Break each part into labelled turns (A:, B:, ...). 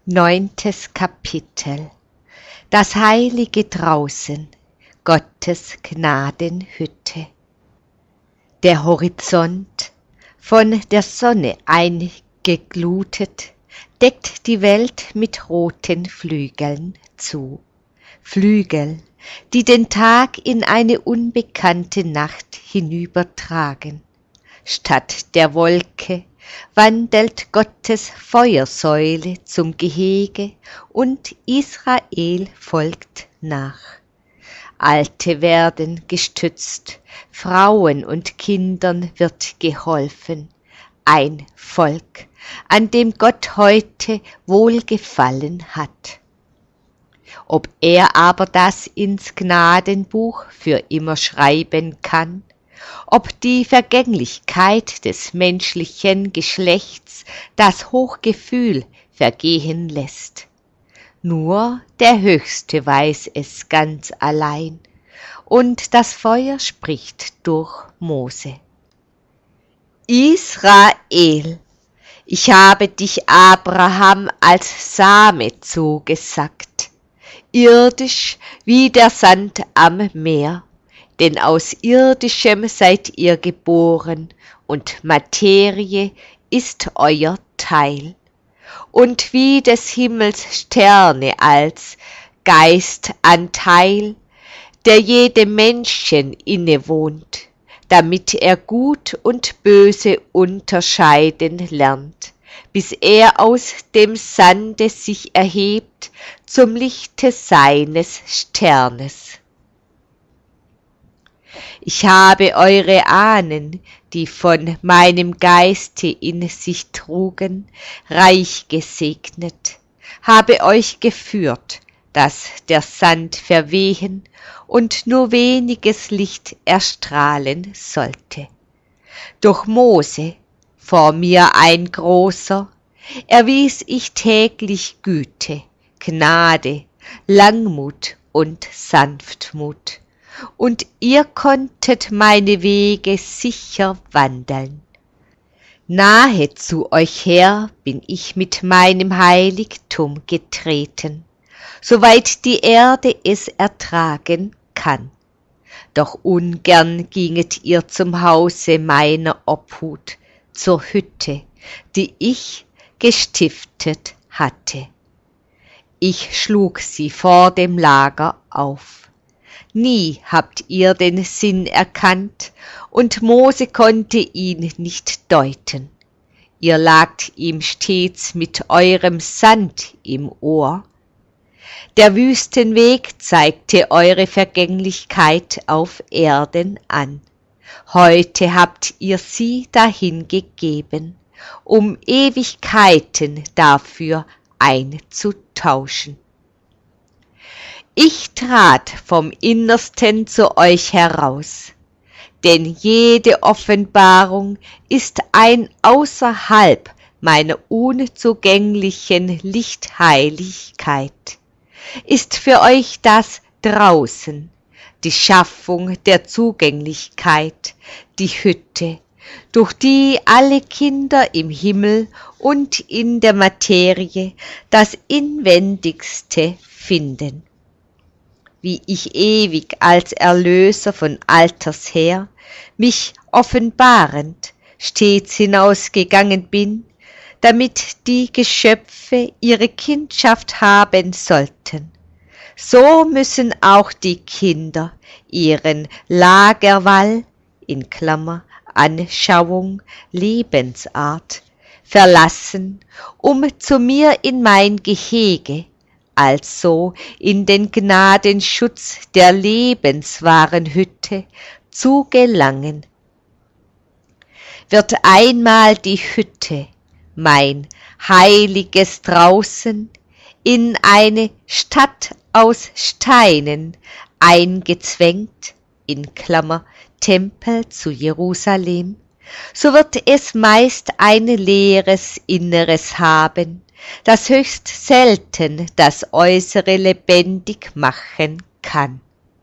A: Neuntes Kapitel. Das Heilige draußen, Gottes Gnadenhütte. Der Horizont, von der Sonne eingeglutet, deckt die Welt mit roten Flügeln zu. Flügel, die den Tag in eine unbekannte Nacht hinübertragen. Statt der Wolke wandelt Gottes Feuersäule zum Gehege und Israel folgt nach. Alte werden gestützt, Frauen und Kindern wird geholfen. Ein Volk, an dem Gott heute Wohlgefallen hat. Ob er aber das ins Gnadenbuch für immer schreiben kann, ob die Vergänglichkeit des menschlichen Geschlechts das Hochgefühl vergehen lässt. Nur der Höchste weiß es ganz allein, und das Feuer spricht durch Mose. Israel, ich habe dich Abraham als Same zugesagt, irdisch wie der Sand am Meer. Denn aus Irdischem seid ihr geboren, und Materie ist euer Teil. Und wie des Himmels Sterne als Geistanteil, der jedem Menschen innewohnt, damit er Gut und Böse unterscheiden lernt, bis er aus dem Sande sich erhebt zum Lichte seines Sternes. Ich habe eure Ahnen, die von meinem Geiste in sich trugen, reich gesegnet, habe euch geführt, dass der Sand verwehen und nur weniges Licht erstrahlen sollte. Durch Mose, vor mir ein großer, erwies ich täglich Güte, Gnade, Langmut und Sanftmut. Und ihr konntet meine Wege sicher wandeln. Nahe zu euch her bin ich mit meinem Heiligtum getreten, soweit die Erde es ertragen kann. Doch ungern ginget ihr zum Hause meiner Obhut, zur Hütte, die ich gestiftet hatte. Ich schlug sie vor dem Lager auf. Nie habt ihr den Sinn erkannt, und Mose konnte ihn nicht deuten. Ihr lagt ihm stets mit eurem Sand im Ohr. Der Wüstenweg zeigte eure Vergänglichkeit auf Erden an. Heute habt ihr sie dahin gegeben, um Ewigkeiten dafür einzutauschen. Ich trat vom Innersten zu euch heraus, denn jede Offenbarung ist ein außerhalb meiner unzugänglichen Lichtheiligkeit, ist für euch das draußen, die Schaffung der Zugänglichkeit, die Hütte, durch die alle Kinder im Himmel und in der Materie das Inwendigste finden. Wie ich ewig als Erlöser von Alters her, mich offenbarend, stets hinausgegangen bin, damit die Geschöpfe ihre Kindschaft haben sollten. So müssen auch die Kinder ihren Lagerwall, in Klammer, Anschauung, Lebensart, verlassen, um zu mir in mein Gehege, also in den Gnadenschutz der lebenswahren Hütte zu gelangen. Wird einmal die Hütte, mein heiliges Draußen, in eine Stadt aus Steinen eingezwängt, in Klammer Tempel zu Jerusalem, so wird es meist ein leeres Inneres haben, das höchst selten das Äußere lebendig machen kann.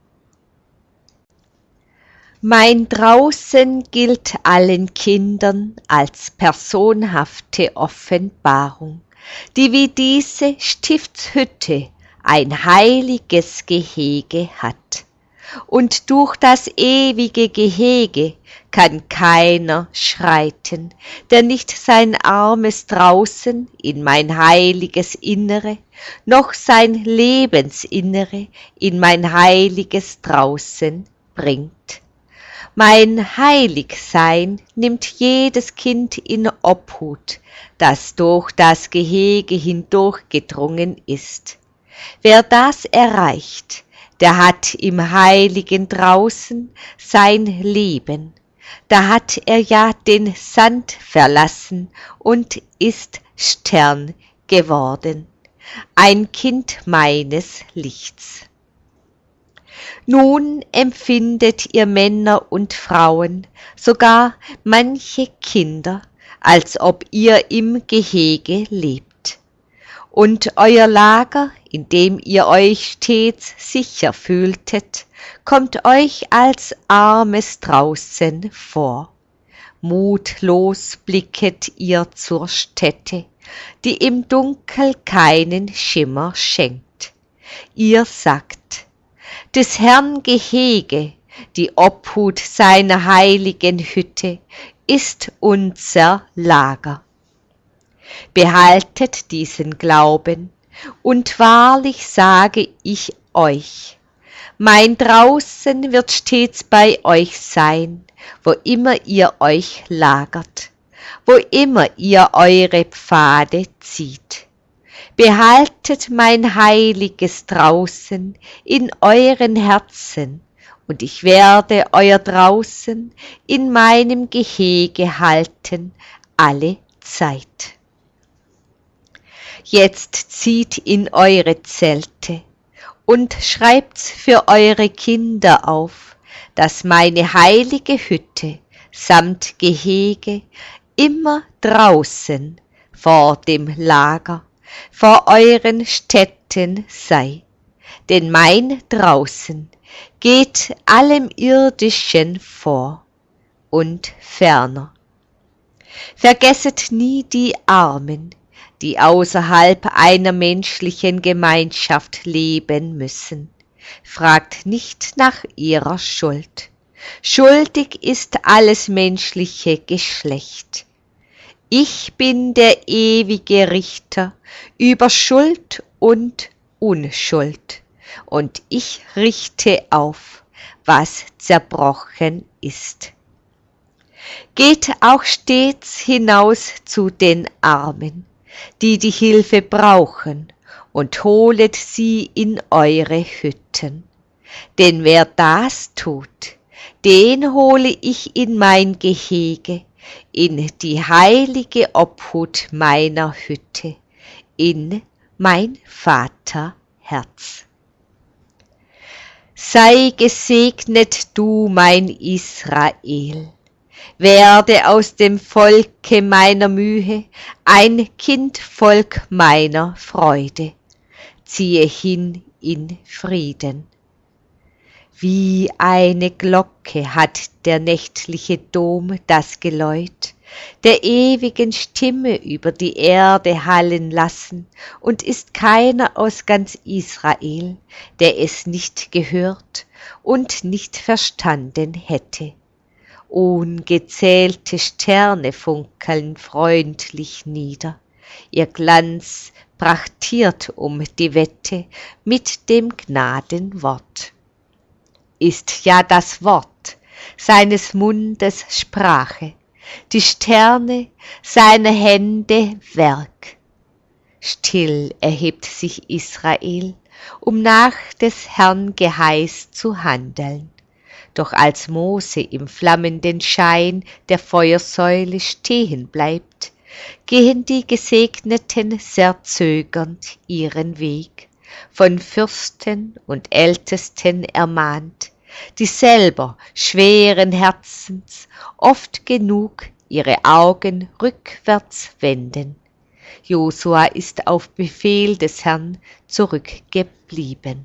A: Mein Draußen gilt allen Kindern als personhafte Offenbarung, die wie diese Stiftshütte ein heiliges Gehege hat. Und durch das ewige Gehege kann keiner schreiten, der nicht sein Armes draußen in mein heiliges Innere, noch sein Lebensinnere in mein heiliges draußen bringt. Mein Heiligsein nimmt jedes Kind in Obhut, das durch das Gehege hindurchgedrungen ist. Wer das erreicht, der hat im Heiligen draußen sein Leben. Da hat er ja den Sand verlassen und ist Stern geworden, ein Kind meines Lichts. Nun empfindet ihr Männer und Frauen, sogar manche Kinder, als ob ihr im Gehege lebt. Und euer Lager, in dem ihr euch stets sicher fühltet, kommt euch als armes draußen vor. Mutlos blicket ihr zur Stätte, die im Dunkel keinen Schimmer schenkt. Ihr sagt, des Herrn Gehege, die Obhut seiner heiligen Hütte, ist unser Lager. Behaltet diesen Glauben, und wahrlich sage ich euch, mein Draußen wird stets bei euch sein, wo immer ihr euch lagert, wo immer ihr eure Pfade zieht. Behaltet mein heiliges Draußen in euren Herzen, und ich werde euer Draußen in meinem Gehege halten alle Zeit. Jetzt zieht in eure Zelte und schreibt's für eure Kinder auf, dass meine heilige Hütte samt Gehege immer draußen vor dem Lager, vor euren Städten sei. Denn mein Draußen geht allem Irdischen vor und ferner. Vergesset nie die Armen, die außerhalb einer menschlichen Gemeinschaft leben müssen. Fragt nicht nach ihrer Schuld. Schuldig ist alles menschliche Geschlecht. Ich bin der ewige Richter über Schuld und Unschuld, und ich richte auf, was zerbrochen ist. Geht auch stets hinaus zu den Armen, die die Hilfe brauchen, und holet sie in eure Hütten. Denn wer das tut, den hole ich in mein Gehege, in die heilige Obhut meiner Hütte, in mein Vaterherz. Sei gesegnet du, mein Israel, werde aus dem Volke meiner Mühe ein Kindvolk meiner Freude, ziehe hin in Frieden. Wie eine Glocke hat der nächtliche Dom das Geläut, der ewigen Stimme über die Erde hallen lassen, und ist keiner aus ganz Israel, der es nicht gehört und nicht verstanden hätte. Ungezählte Sterne funkeln freundlich nieder, ihr Glanz prachtiert um die Wette mit dem Gnadenwort. Ist ja das Wort seines Mundes Sprache, die Sterne seiner Hände Werk. Still erhebt sich Israel, um nach des Herrn Geheiß zu handeln. Doch als Mose im flammenden Schein der Feuersäule stehen bleibt, gehen die Gesegneten sehr zögernd ihren Weg, von Fürsten und Ältesten ermahnt, die selber schweren Herzens oft genug ihre Augen rückwärts wenden. Josua ist auf Befehl des Herrn zurückgeblieben.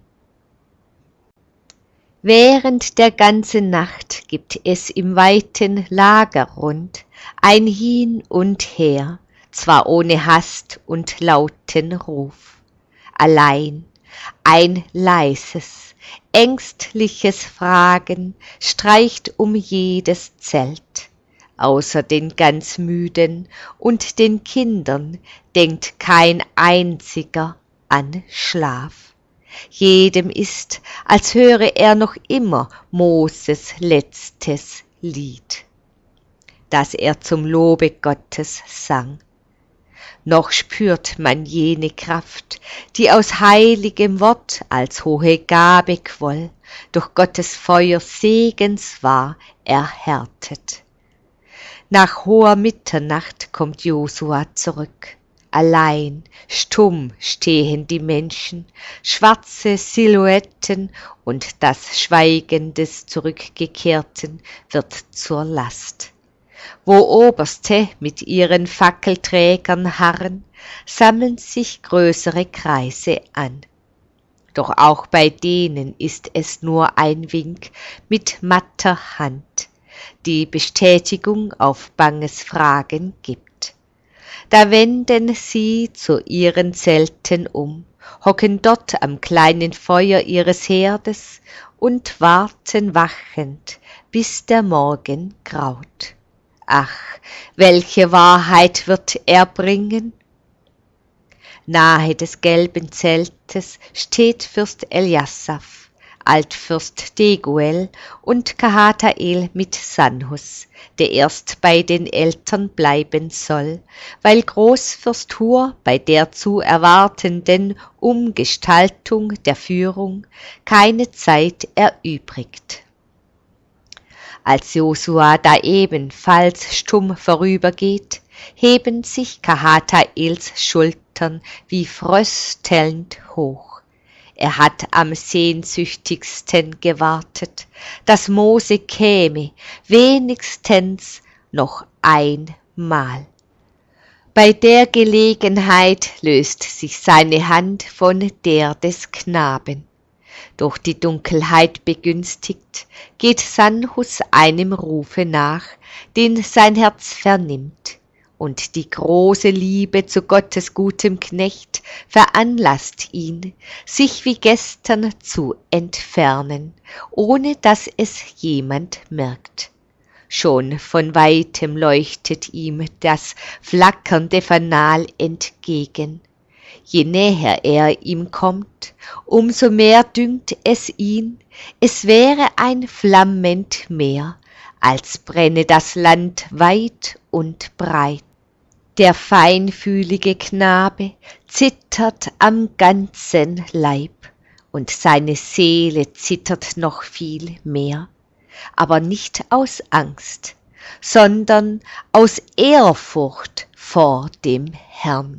A: Während der ganzen Nacht gibt es im weiten Lagerrund ein Hin und Her zwar ohne Hast und lauten Ruf. Allein ein leises, ängstliches Fragen streicht um jedes Zelt. Außer den ganz Müden und den Kindern denkt kein einziger an Schlaf. Jedem ist, als höre er noch immer Moses letztes Lied, das er zum Lobe Gottes sang. Noch spürt man jene Kraft, die aus heiligem Wort als hohe Gabe quoll, durch Gottes Feuer Segens war erhärtet. Nach hoher Mitternacht kommt Josua zurück. Allein, stumm stehen die Menschen, schwarze Silhouetten, und das Schweigen des Zurückgekehrten wird zur Last. Wo Oberste mit ihren Fackelträgern harren, sammeln sich größere Kreise an. Doch auch bei denen ist es nur ein Wink mit matter Hand, die Bestätigung auf banges Fragen gibt. Da wenden sie zu ihren Zelten hocken dort am kleinen Feuer ihres Herdes und warten wachend, bis der Morgen graut. Ach, welche Wahrheit wird er bringen? Nahe des gelben Zeltes steht Fürst Eliasaph, Altfürst Deguel und Kahatael mit Sanhus, der erst bei den Eltern bleiben soll, weil Großfürst Hur bei der zu erwartenden Umgestaltung der Führung keine Zeit erübrigt. Als Josua da ebenfalls stumm vorübergeht, heben sich Kahataels Schultern wie fröstelnd hoch. Er hat am sehnsüchtigsten gewartet, dass Mose käme, wenigstens noch einmal. Bei der Gelegenheit löst sich seine Hand von der des Knaben. Durch die Dunkelheit begünstigt, geht Sanhus einem Rufe nach, den sein Herz vernimmt, und die große Liebe zu Gottes gutem Knecht veranlasst ihn, sich wie gestern zu entfernen, ohne dass es jemand merkt. Schon von weitem leuchtet ihm das flackernde Fanal entgegen. Je näher er ihm kommt, umso mehr dünkt es ihn, es wäre ein flammend Meer, als brenne das Land weit und breit. Der feinfühlige Knabe zittert am ganzen Leib, und seine Seele zittert noch viel mehr, aber nicht aus Angst, sondern aus Ehrfurcht vor dem Herrn.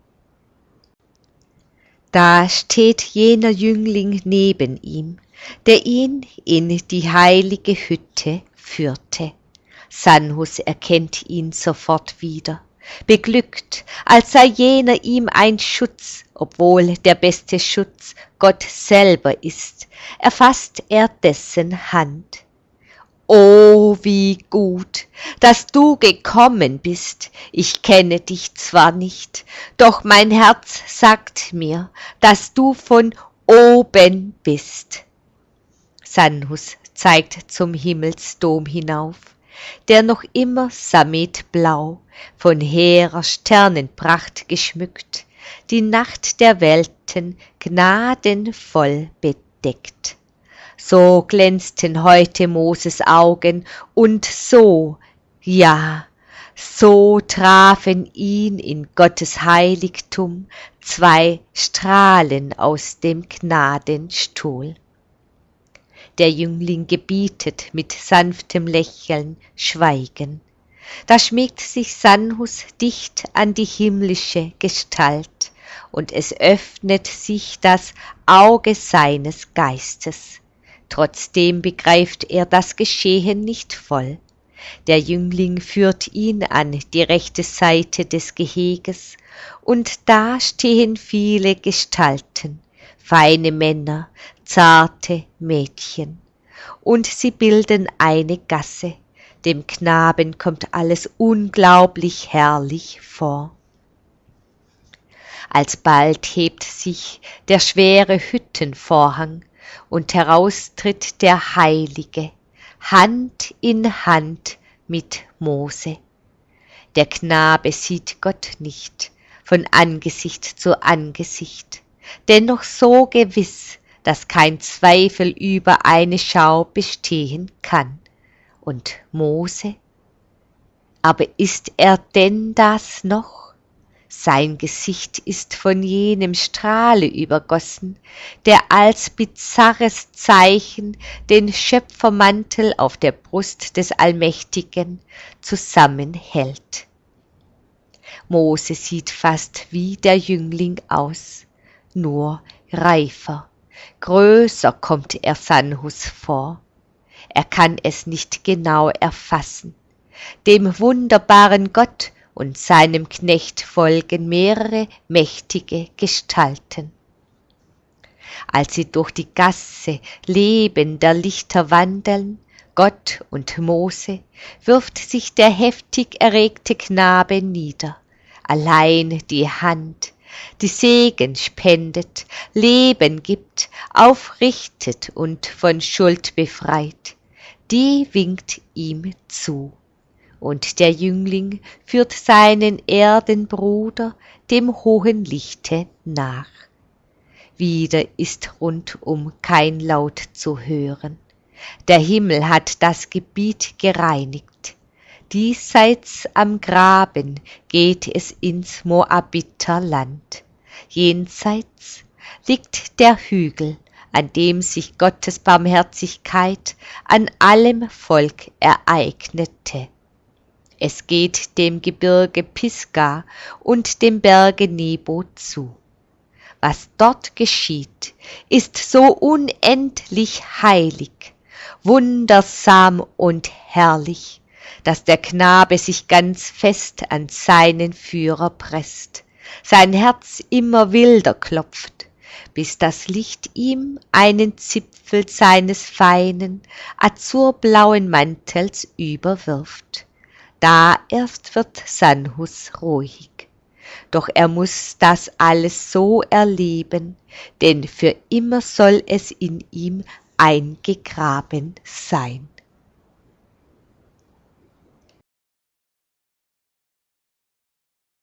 A: Da steht jener Jüngling neben ihm, der ihn in die heilige Hütte führte. Sanhus erkennt ihn sofort wieder, beglückt, als sei jener ihm ein Schutz, obwohl der beste Schutz Gott selber ist, erfasst er dessen Hand. »Oh, wie gut, dass du gekommen bist. Ich kenne dich zwar nicht, doch mein Herz sagt mir, dass du von oben bist.« Sanhus zeigt zum Himmelsdom hinauf, der noch immer sammetblau, von hehrer Sternenpracht geschmückt, die Nacht der Welten gnadenvoll bedeckt. So glänzten heute Moses Augen, und so, ja, so trafen ihn in Gottes Heiligtum zwei Strahlen aus dem Gnadenstuhl. Der Jüngling gebietet mit sanftem Lächeln Schweigen. Da schmiegt sich Sanhus dicht an die himmlische Gestalt, und es öffnet sich das Auge seines Geistes. Trotzdem begreift er das Geschehen nicht voll. Der Jüngling führt ihn an die rechte Seite des Geheges, und da stehen viele Gestalten, feine Männer, zarte Mädchen, und sie bilden eine Gasse. Dem Knaben kommt alles unglaublich herrlich vor. Alsbald hebt sich der schwere Hüttenvorhang, und heraus tritt der Heilige, Hand in Hand mit Mose. Der Knabe sieht Gott nicht von Angesicht zu Angesicht, dennoch so gewiss, dass kein Zweifel über eine Schau bestehen kann. Und Mose? Aber ist er denn das noch? Sein Gesicht ist von jenem Strahle übergossen, der als bizarres Zeichen den Schöpfermantel auf der Brust des Allmächtigen zusammenhält. Mose sieht fast wie der Jüngling aus, nur reifer, größer kommt er Sanhus vor. Er kann es nicht genau erfassen. Dem wunderbaren Gott und seinem Knecht folgen mehrere mächtige Gestalten. Als sie durch die Gasse lebender Lichter wandeln, Gott und Mose, wirft sich der heftig erregte Knabe nieder. Allein die Hand, die Segen spendet, Leben gibt, aufrichtet und von Schuld befreit, die winkt ihm zu. Und der Jüngling führt seinen Erdenbruder dem hohen Lichte nach. Wieder ist rundum kein Laut zu hören. Der Himmel hat das Gebiet gereinigt. Diesseits am Graben geht es ins Moabiterland. Jenseits liegt der Hügel, an dem sich Gottes Barmherzigkeit an allem Volk ereignete. Es geht dem Gebirge Pisgah und dem Berge Nebo zu. Was dort geschieht, ist so unendlich heilig, wundersam und herrlich, dass der Knabe sich ganz fest an seinen Führer presst, sein Herz immer wilder klopft, bis das Licht ihm einen Zipfel seines feinen, azurblauen Mantels überwirft. Da erst wird Sanhus ruhig. Doch er muß das alles so erleben, denn für immer soll es in ihm eingegraben sein.